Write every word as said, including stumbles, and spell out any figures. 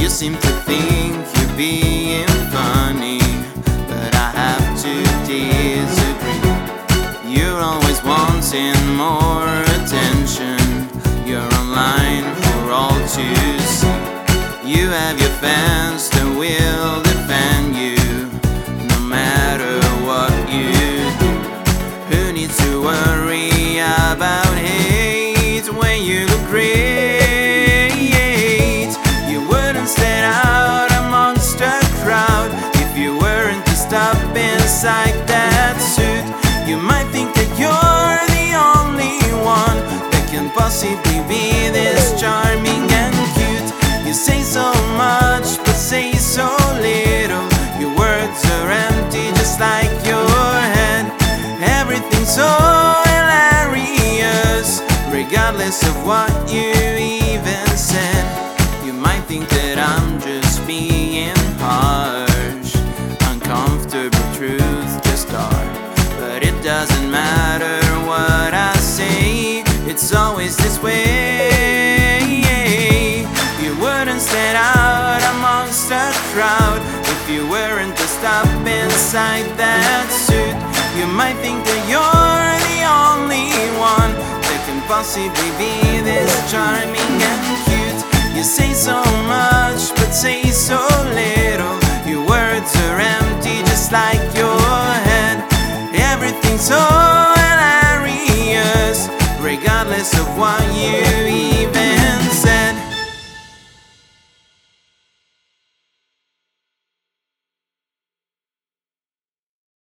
You seem to think you're being funny, but I have to disagree. You're always wanting more attention. You're online for all to see. You have your fans that will defend you, no matter what you do. Who needs to worry about hate when you look great? You wouldn't stand out amongst a crowd if you weren't just up inside that suit. You might think that you're the only one that can possibly be this charming and cute. You say so much but say so little. Your words are empty just like your head. Everything's so hilarious regardless of what you even said. You might think that I'm just being harsh, uncomfortable truth to start, but it doesn't matter what I say, it's always this way. You wouldn't stand out amongst a crowd if you weren't just up inside that suit. You might think that you're the only one that can possibly be this charming and cute. You say so much but say so little. Your words are empty just like your head. Everything's so hilarious regardless of what you